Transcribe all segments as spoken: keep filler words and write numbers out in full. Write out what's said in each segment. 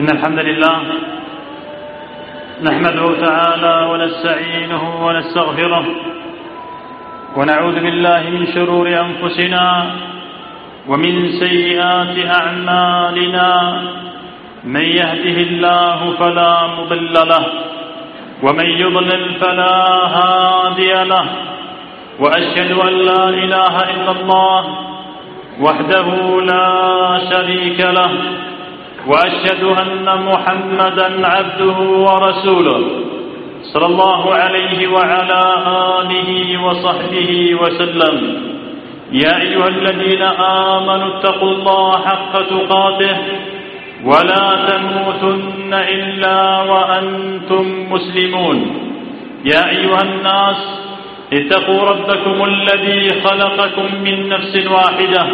إن الحمد لله نحمده تعالى ونستعينه ونستغفره ونعوذ بالله من شرور أنفسنا ومن سيئات أعمالنا. من يهده الله فلا مضل له ومن يضلل فلا هادي له، وأشهد أن لا إله إلا الله وحده لا شريك له، وأشهد أن محمدا عبده ورسوله صلى الله عليه وعلى آله وصحبه وسلم. يا أيها الذين آمنوا اتقوا الله حق تقاته ولا تموتن إلا وأنتم مسلمون. يا أيها الناس اتقوا ربكم الذي خلقكم من نفس واحدة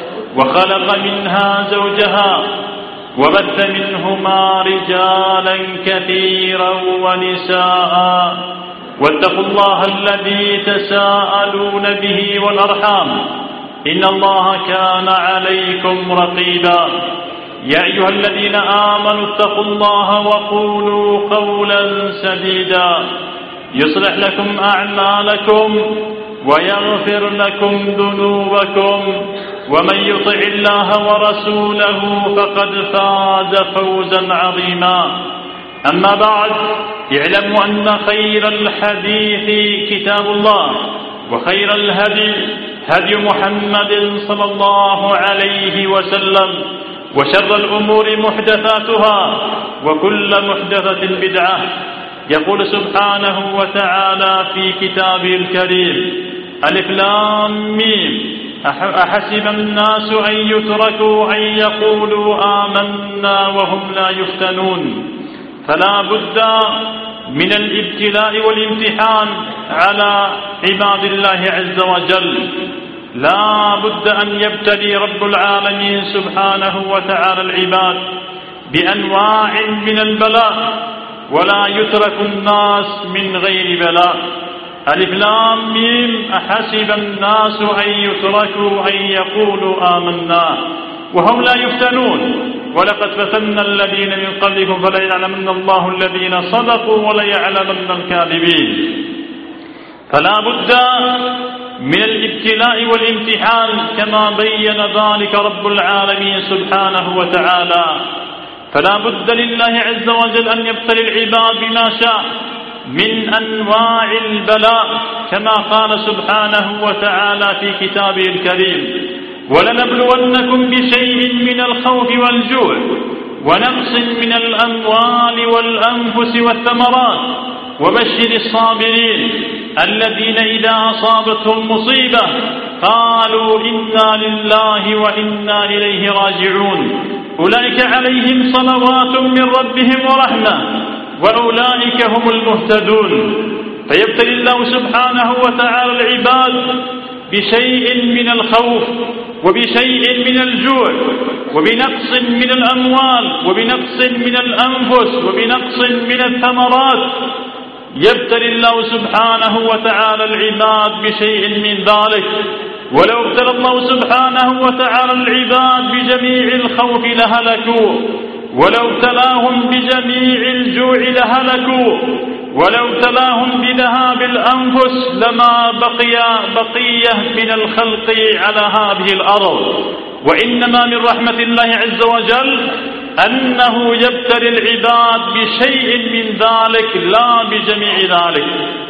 وخلق منها زوجها وبث منهما رجالا كثيرا ونساء، واتقوا الله الذي تساءلون به والأرحام إن الله كان عليكم رقيبا. يا أيها الذين آمنوا اتقوا الله وقولوا قولا سديدا يصلح لكم أعمالكم ويغفر لكم ذنوبكم، ومن يطع الله ورسوله فقد فاز فوزا عظيما. أما بعد، اعلموا أن خير الحديث كتاب الله، وخير الهدي هدي محمد صلى الله عليه وسلم، وشر الأمور محدثاتها وكل محدثة بدعة. يقول سبحانه وتعالى في كتابه الكريم: ألف لام ميم أحسب الناس أن يتركوا أن يقولوا آمنا وهم لا يفتنون. فلا بد من الابتلاء والامتحان على عباد الله عز وجل. لا بد أن يبتلي رب العالمين سبحانه وتعالى العباد بأنواع من البلاء، ولا يترك الناس من غير بلاء. ألف لام ميم أحسب الناس أن يتركوا أن يقولوا آمنا وهم لا يفتنون، ولقد فتنا الذين من قبلكم فليعلمن الله الذين صدقوا وليعلمن الكاذبين. فلا بد من الابتلاء والامتحان كما بين ذلك رب العالمين سبحانه وتعالى. فلا بد لله عز وجل أن يبتلي العباد بما شاء من أنواع البلاء، كما قال سبحانه وتعالى في كتابه الكريم: ولنبلونكم بشيء من الخوف والجوع ونقص من الأموال والأنفس والثمرات وبشر الصابرين الذين إذا أصابتهم مصيبة قالوا إنا لله وإنا إليه راجعون أولئك عليهم صلوات من ربهم ورحمة وأولئك هم المهتدون. فيبتلي الله سبحانه وتعالى العباد بشيء من الخوف وبشيء من الجوع وبنقص من الأموال وبنقص من الأنفس وبنقص من الثمرات. يبتلي الله سبحانه وتعالى العباد بشيء من ذلك. ولو ابتلى الله سبحانه وتعالى العباد بجميع الخوف لهلكوا، ولو ابتلاهم بجميع الجوع لهلكوا، ولو ابتلاهم بذهاب الأنفس لما بقي بقية من الخلق على هذه الأرض. وإنما من رحمة الله عز وجل أنه يبتلي العباد بشيء من ذلك لا بجميع ذلك.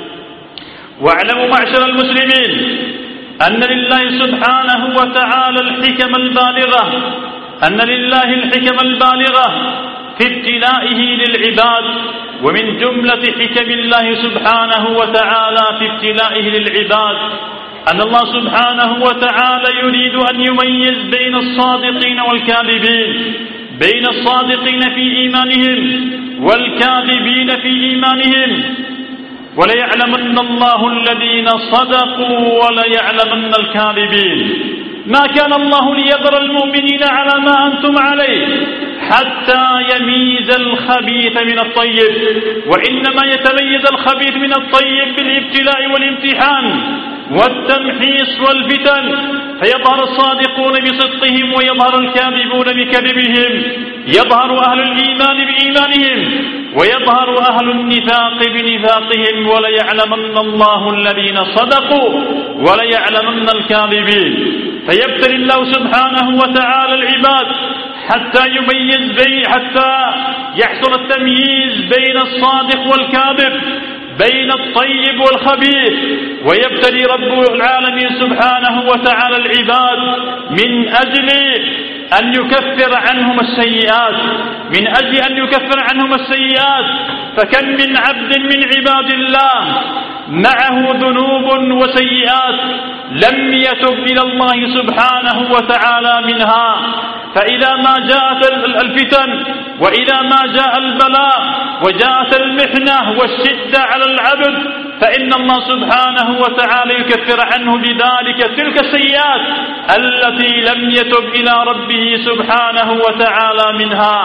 واعلموا معشر المسلمين أن لله سبحانه وتعالى الحكم البالغة أن لله الحكم البالغة في ابتلائه للعباد. ومن جملة حكم الله سبحانه وتعالى في ابتلائه للعباد أن الله سبحانه وتعالى يريد أن يميز بين الصادقين والكاذبين، بين الصادقين في إيمانهم والكاذبين في إيمانهم. وليعلمن الله الذين صدقوا وليعلمن الكاذبين. ما كان الله ليذر المؤمنين على ما أنتم عليه حتى يميز الخبيث من الطيب، وإنما يتميز الخبيث من الطيب بالابتلاء والامتحان والتمحيص والفتن. فيظهر الصادقون بصدقهم ويظهر الكاذبون بكذبهم، يظهر أهل الإيمان بإيمانهم ويظهر أهل النفاق بنفاقهم، وليعلمن الله الذين صدقوا وليعلمن الكاذبين. فيبتلي الله سبحانه وتعالى العباد حتى يميز بين حتى يحصل التمييز بين الصادق والكاذب، بين الطيب والخبيث. ويبتلي رب العالمين سبحانه وتعالى العباد من أجل أن يكفر عنهم السيئات، من أجل أن يكفر عنهم السيئات. فكم من عبد من عباد الله معه ذنوب وسيئات لم يتب إلى الله سبحانه وتعالى منها، فإذا ما جاءت الفتن وإذا ما جاء البلاء وجاءت المحنة والشدة على العبد فإن الله سبحانه وتعالى يكفر عنه بذلك تلك السيئات التي لم يتب إلى ربه سبحانه وتعالى منها.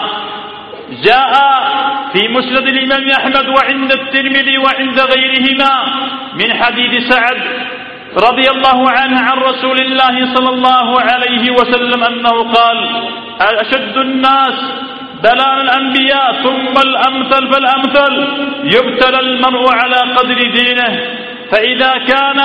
جاء في مسند الإمام أحمد وعند الترمذي وعند غيرهما من حديث سعد رضي الله عنه عن رسول الله صلى الله عليه وسلم أنه قال: أشد الناس بلاء الأنبياء ثم الأمثل فالأمثل، يبتلى المرء على قدر دينه، فإذا كان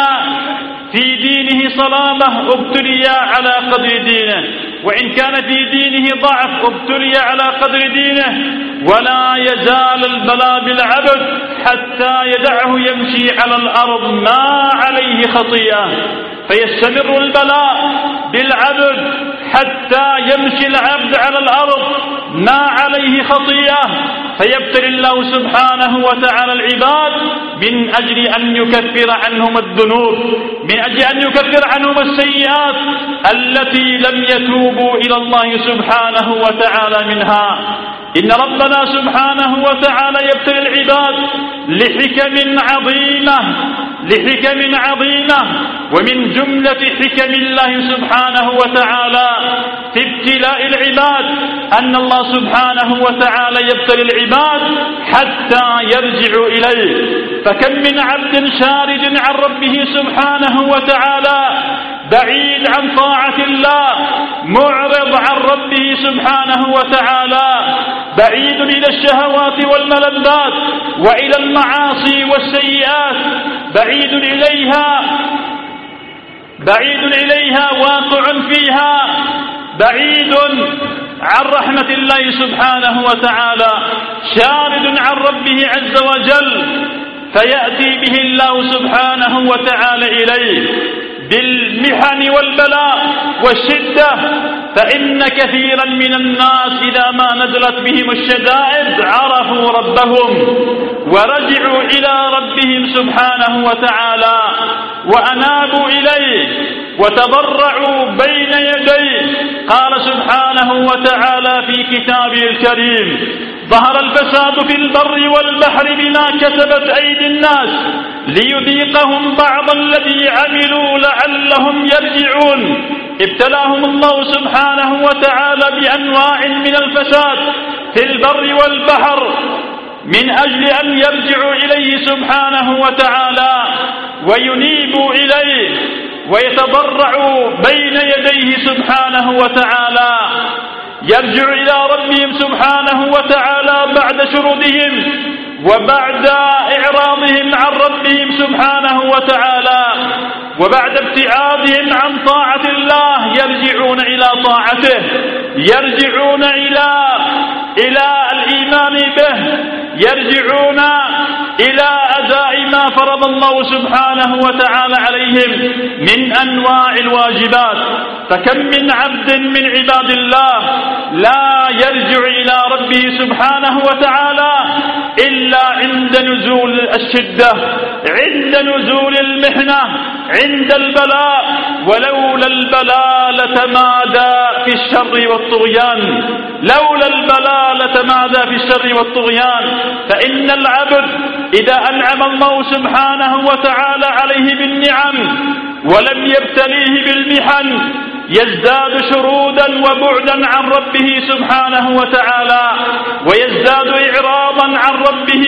في دينه صلابة ابتلي على قدر دينه، وإن كان في دينه ضعف ابتلي على قدر دينه، ولا يزال البلاء بالعبد حتى يدعه يمشي على الأرض ما عليه خطيئة، فيستمر البلاء بالعبد حتى يمشي العبد على الأرض ما عليه خطيئة، فيبتلي الله سبحانه وتعالى العباد من أجل أن يكفر عنهم الذنوب، من أجل أن يكفر عنهم السيئات التي لم يتوبوا إلى الله سبحانه وتعالى منها. إن ربنا سبحانه وتعالى يبتلي العباد لحكم عظيمة لحكم عظيمة ومن جملة حكم الله سبحانه وتعالى في ابتلاء العباد أن الله سبحانه وتعالى يبتلي العباد حتى يرجعوا إليه. فكم من عبد شارد عن ربه سبحانه وتعالى بعيد عن طاعة الله، معرض عن ربه سبحانه وتعالى، بعيد إلى الشهوات والملذات وإلى المعاصي والسيئات، بعيد إليها بعيد إليها واقع فيها، بعيد عن رحمة الله سبحانه وتعالى، شارد عن ربه عز وجل، فيأتي به الله سبحانه وتعالى إليه بالمحن والبلاء والشدة. فإن كثيرا من الناس إذا ما نزلت بهم الشدائد عرفوا ربهم ورجعوا إلى ربهم سبحانه وتعالى وأنابوا إليه وتضرعوا بين يديه. قال سبحانه وتعالى في كتابه الكريم: ظهر الفساد في البر والبحر بما كسبت أيدي الناس ليذيقهم بعض الذي عملوا لعلهم يرجعون. ابتلاهم الله سبحانه وتعالى بأنواع من الفساد في البر والبحر من أجل أن يرجعوا إليه سبحانه وتعالى وينيبوا إليه ويتضرعوا بين يديه سبحانه وتعالى، يرجع إلى ربهم سبحانه وتعالى بعد شرودهم وبعد إعراضهم عن ربهم سبحانه وتعالى وبعد ابتعادهم عن طاعة الله، يرجعون إلى طاعته، يرجعون إلى إلى الإيمان به، يرجعون إلى أداء ما فرض الله سبحانه وتعالى عليهم من أنواع الواجبات. فكم من عبد من عباد الله لا يرجع إلى ربه سبحانه وتعالى إلا عند نزول الشدة، عند نزول المحنة، عند البلاء، ولولا البلاء لتمادى في الشر والطغيان، لولا البلاء لتمادى في الشر والطغيان. فإن العبد إذا أنعم الله سبحانه وتعالى عليه بالنعم ولم يبتليه بالمحن يزداد شرودا وبعدا عن ربه سبحانه وتعالى، ويزداد إعراضا عن ربه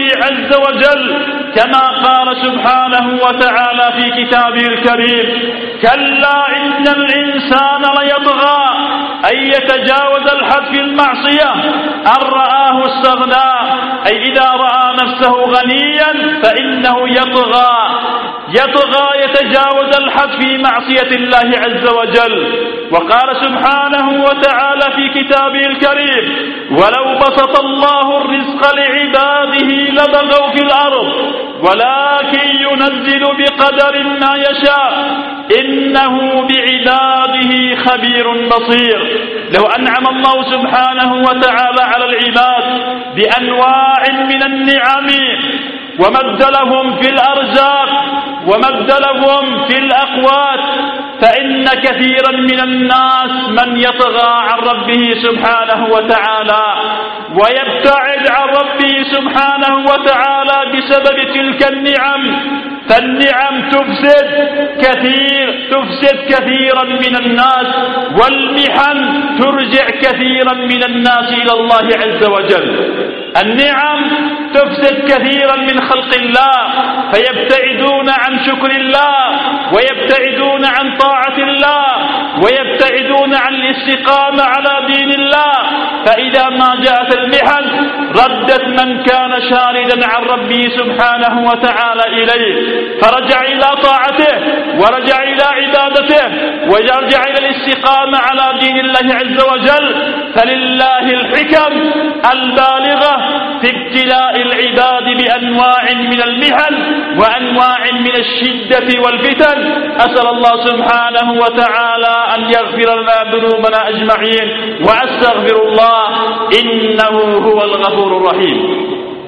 ربه عز وجل، كما قال سبحانه وتعالى في كتابه الكريم: كلا إن الإنسان ليطغى أن يتجاوز الحد في المعصية أن رآه استغنى، أي إذا رأى نفسه غنيا فإنه يطغى يطغى يتجاوز الحد في معصية الله عز وجل. وقال سبحانه وتعالى في كتابه الكريم: ولو بسط الله الرزق لعباده لبغوا في الأرض ولكن ينزل بقدر ما يشاء إنه بعباده خبير بصير. لو أنعم الله سبحانه وتعالى على العباد بأنواع من النعم ومد لهم في الأرزاق ومد لهم في الأقوات، فإن كثيرا من الناس من يطغى عن ربه سبحانه وتعالى ويبتعد عن ربه سبحانه وتعالى بسبب تلك النعم. فالنعم تفسد كثير تفسد كثيرا من الناس، والمحن ترجع كثيرا من الناس إلى الله عز وجل. النعم تفسد كثيرا من خلق الله فيبتعدون عن شكر الله ويبتعدون عن طاعة الله ويبتعدون عن الاستقامة على دين الله. فإذا ما جاءت المحن ردت من كان شاردا عن ربه سبحانه وتعالى إليه، فرجع إلى طاعته ورجع إلى عبادته ورجع إلى الاستقامة على دين الله عز وجل. فلله الحكم البالغة في ابتلاء العباد بأنواع من المحن وأنواع من الشدة والفتن. أسأل الله سبحانه وتعالى أن يغفر لنا ذنوبنا أجمعين، وأستغفر الله إنه هو الغفور الرحيم.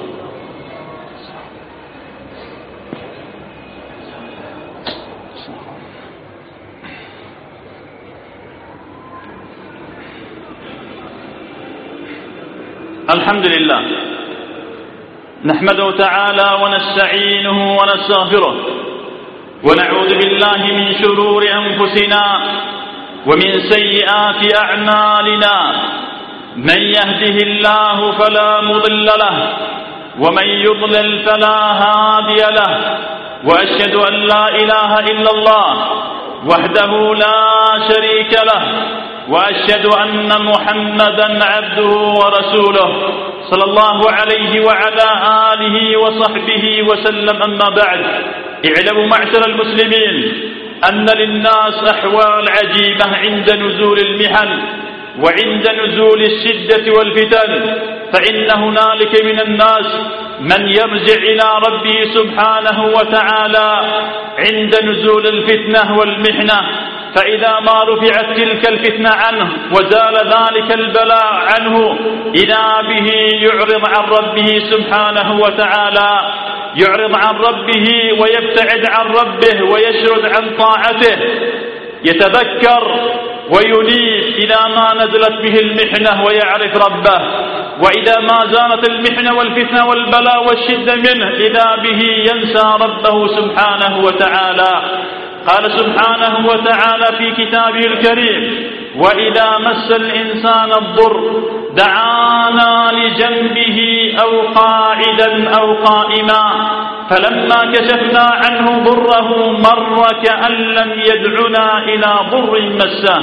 الحمد لله نحمده تعالى ونستعينه ونستغفره، ونعوذ بالله من شرور أنفسنا ومن سيئات أعمالنا. من يهده الله فلا مضل له ومن يضلل فلا هادي له، وأشهد أن لا إله إلا الله وحده لا شريك له، وأشهد أن محمدا عبده ورسوله صلى الله عليه وعلى آله وصحبه وسلم. أما بعد، اعلموا معشر المسلمين أن للناس أحوال عجيبة عند نزول المحن وعند نزول الشدة والفتن. فإن هنالك من الناس من يرجع إلى ربه سبحانه وتعالى عند نزول الفتنة والمحنة، فإذا ما رفعت تلك الفتنة عنه وزال ذلك البلاء عنه إذا به يعرض عن ربه سبحانه وتعالى يعرض عن ربه ويبتعد عن ربه ويشرد عن طاعته، يتذكر وينيب إذا ما نزلت به المحنة ويعرف ربه، وإذا ما زالت المحنة والفتنة والبلاء والشدة منه إذا به ينسى ربه سبحانه وتعالى. قال سبحانه وتعالى في كتابه الكريم: وإذا مس الإنسان الضر دعانا لجنبه أو قاعدا أو قائما فلما كشفنا عنه ضره مر كأن لم يدعنا إلى ضر مسه.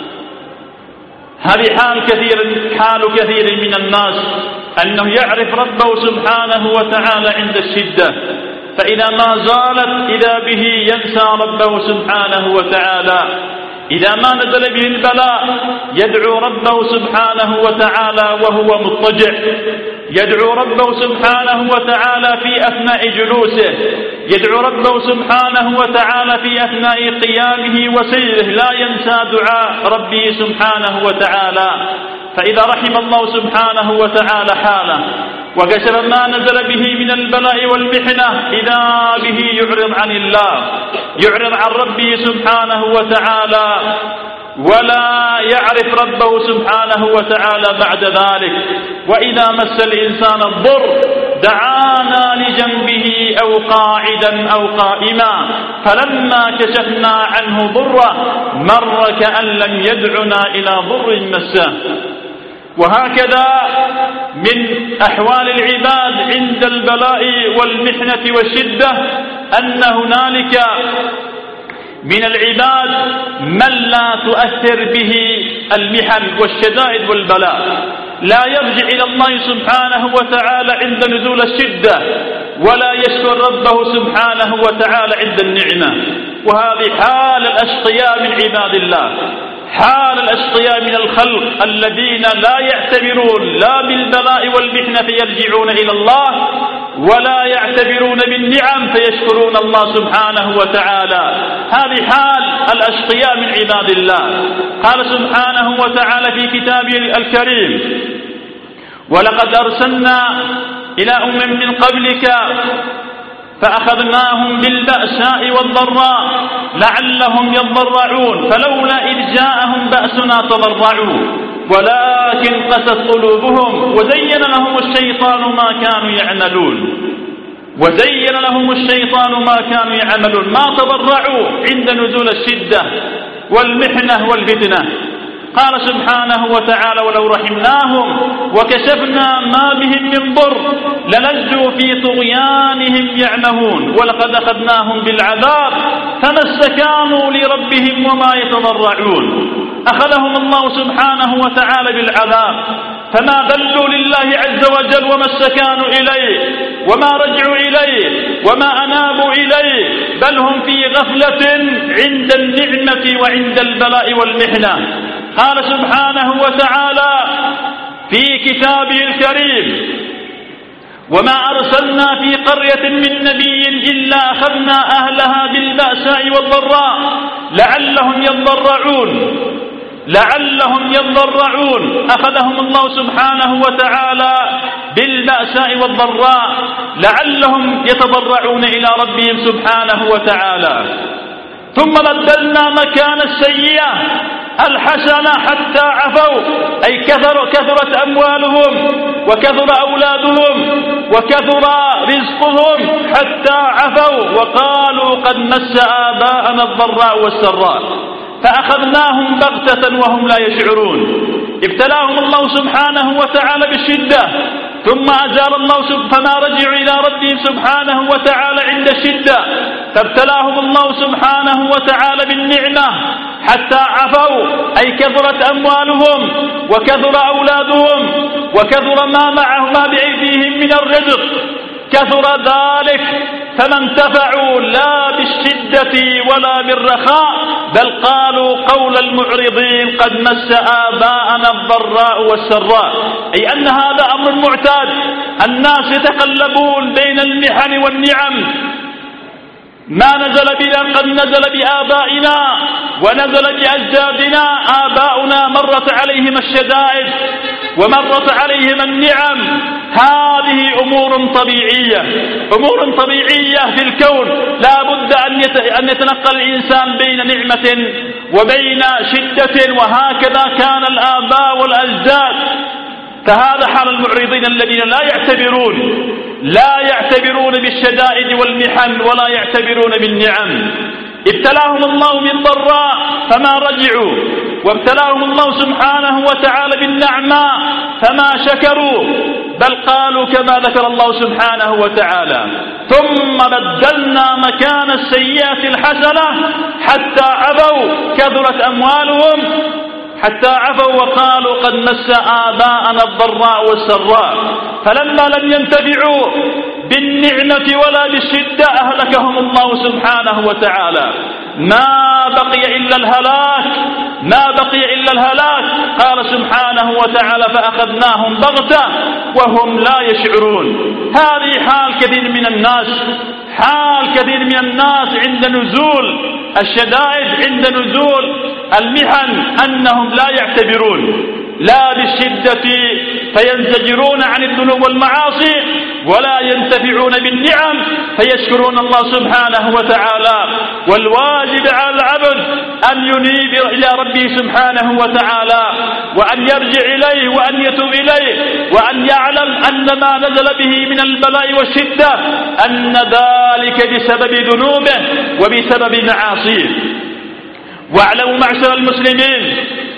هذه حال كثير حال كثير من الناس أنه يعرف ربه سبحانه وتعالى عند الشدة، فإذا ما زالت إذا به ينسى ربه سبحانه وتعالى. إذا ما نزل به البلاء يدعو ربه سبحانه وتعالى وهو مضطجع، يدعو ربه سبحانه وتعالى في أثناء جلوسه، يدعو ربه سبحانه وتعالى في أثناء قيامه وسيره، لا ينسى دعاء ربه سبحانه وتعالى. فإذا رحم الله سبحانه وتعالى حاله وكشف ما نزل به من البلاء والمحنة إذا به يعرض عن الله، يعرض عن ربه سبحانه وتعالى ولا يعرف ربه سبحانه وتعالى بعد ذلك. وإذا مس الإنسان الضر دعانا لجنبه أو قاعدا أو قائما فلما كشفنا عنه ضره مر كأن لم يدعنا إلى ضر مسه. وهكذا من أحوال العباد عند البلاء والمحنة والشدة أن هنالك من العباد من لا تؤثر به المحن والشدائد والبلاء، لا يرجع إلى الله سبحانه وتعالى عند نزول الشدة، ولا يشكر ربه سبحانه وتعالى عند النعمة. وهذه حال الأشقياء من عباد الله، حال الأشقياء من الخلق الذين لا يعتبرون لا بالبلاء والمحنة فيرجعون إلى الله، ولا يعتبرون بالنعم فيشكرون الله سبحانه وتعالى. هذه حال الأشقياء من عباد الله. قال سبحانه وتعالى في كتابه الكريم: ولقد أرسلنا إلى أمم من قبلك فأخذناهم بالبأساء والضراء لعلهم يضرعون فلولا إذ جاءهم بأسنا تضرعوا ولكن قست قلوبهم وزين لهم الشيطان ما كانوا يعملون وزين لهم الشيطان ما كانوا يعملون ما تضرعوا عند نزول الشدة والمحنة والفتنة. قال سبحانه وتعالى: ولو رحمناهم وكشفنا ما بهم من ضر لنجوا في طغيانهم يعمهون ولقد أخذناهم بالعذاب فما استكانوا لربهم وما يتضرعون. أخذهم الله سبحانه وتعالى بالعذاب فما ذلوا لله عز وجل وما استكانوا إليه وما رجعوا إليه وما أنابوا إليه، بل هم في غفلة عند النعمة وعند البلاء والمحنة. قال سبحانه وتعالى في كتابه الكريم: وما أرسلنا في قرية من نبي إلا أخذنا أهلها بالبأساء والضراء لعلهم يضرعون لعلهم يضرعون أخذهم الله سبحانه وتعالى بالبأساء والضراء لعلهم يتضرعون إلى ربهم سبحانه وتعالى. ثم بدلنا مكان السيئة الحسنة حتى عفوا، أي كثر كثرت أموالهم وكثر أولادهم وكثر رزقهم حتى عفوا وقالوا قد مس آباءنا الضراء والسراء فأخذناهم بغتة وهم لا يشعرون. ابتلاهم الله سبحانه وتعالى بالشدة ثم أزال الله سبحانه فما رجعوا إلى ربهم سبحانه وتعالى عند الشدة، فابتلاهم الله سبحانه وتعالى بالنعمة حتى عفوا، أي كثرت أموالهم وكثر أولادهم وكثر ما معه ما بأيديهم من الرزق، كثر ذلك فما انتفعوا لا بالشدة ولا بالرخاء، بل قالوا قول المعرضين قد مس آباءنا الضراء والسراء، أي أن هذا أمر معتاد، الناس يتقلبون بين المحن والنعم. ما نزل بنا قد نزل بآبائنا ونزل بأجدادنا، آباؤنا مرت عليهم الشدائد ومرت عليهم النعم، هذه أمور طبيعية أمور طبيعية في الكون، لا بد أن يتنقل الإنسان بين نعمة وبين شدة، وهكذا كان الآباء والأجداد. فهذا حال المعرضين الذين لا يعتبرون لا يعتبرون بالشدائد والمحن ولا يعتبرون بالنعم. ابتلاهم الله بالضراء فما رجعوا، وابتلاهم الله سبحانه وتعالى بالنعماء فما شكروا، بل قالوا كما ذكر الله سبحانه وتعالى: ثم بدلنا مكان السيئة الحسنة حتى عفوا، كثرت أموالهم حتى عفوا وقالوا قد مس آباءنا الضراء والسراء، فلما لم ينتفعوا بالنعمة ولا بالشدة أهلكهم الله سبحانه وتعالى. ما بقي إلا الهلاك ما بقي إلا الهلاك. قال سبحانه وتعالى: فأخذناهم بغتة وهم لا يشعرون. هذه حال كثير من الناس حال كثير من الناس عند نزول الشدائد عند نزول المحن، أنهم لا يعتبرون لا بالشدة فينزجرون عن الذنوب والمعاصي، ولا ينتفعون بالنعم فيشكرون الله سبحانه وتعالى. والواجب على العبد أن ينيب إلى ربه سبحانه وتعالى، وأن يرجع إليه وأن يتوب إليه، وأن يعلم أن ما نزل به من البلاء والشدة أن ذلك بسبب ذنوبه وبسبب معاصيه. واعلموا معشر المسلمين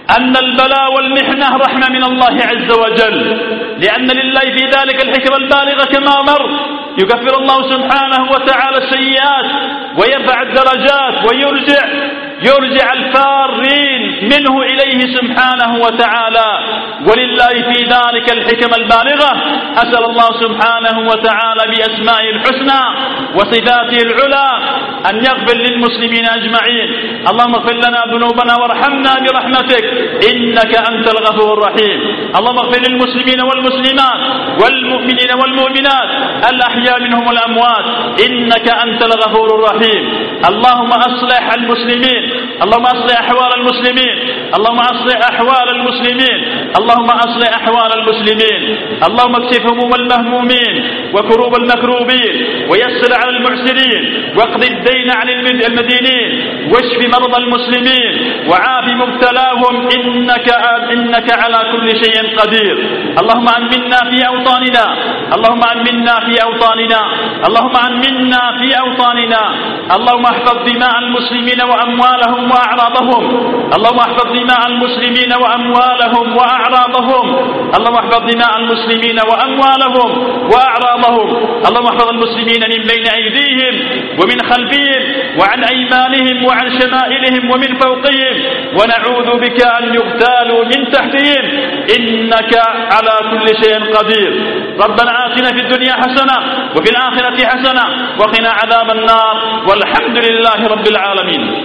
أن البلاء والمحنة رحمة من الله عز وجل، لأن لله في ذلك الحكمة البالغة كما مر. يكفر الله سبحانه وتعالى السيئات ويرفع الدرجات ويرجع يرجع الفارين منه إليه سبحانه وتعالى، ولله في ذلك الحكمة البالغة. أسأل الله سبحانه وتعالى بأسمائه الحسنى وصفاته العلى أن يغفر للمسلمين أجمعين. اللهم اغفر لنا ذنوبنا وارحمنا برحمتك إنك أنت الغفور الرحيم. اللهم اغفر للمسلمين والمسلمات والمؤمنين والمؤمنات الأحياء منهم والأموات إنك أنت الغفور الرحيم. اللهم أصلح المسلمين، اللهم أصلح أحوال المسلمين، اللهم أصلح أحوال المسلمين، اللهم أصلح أحوال المسلمين. اللهم اكشف هموم المهمومين وكروب المكروبين ويسر على المعسرين واقض الدين عن المدينين واشف مرضى المسلمين وعاف مبتلاهم إنك إنك على كل شيء قدير. اللهم أمنا في أوطاننا، اللهم أمنا في أوطاننا، اللهم أمنا في أوطاننا. اللهم احفظ دماء المسلمين وأموالهم وأعراضهم، اللهم احفظ دماء المسلمين وأموالهم وأعراضهم، اللهم احفظ دماء المسلمين وأموالهم وأعراضهم. اللهم احفظ المسلمين من بين أيديهم ومن خلفهم وعن أيمانهم وعن شمائلهم ومن فوقهم، ونعوذ بك أن يغتالوا من تحتهم إنك على كل شيء قدير. ربنا آتنا في الدنيا حسنة وفي الآخرة حسنة وقنا عذاب النار، والحمد لله رب العالمين.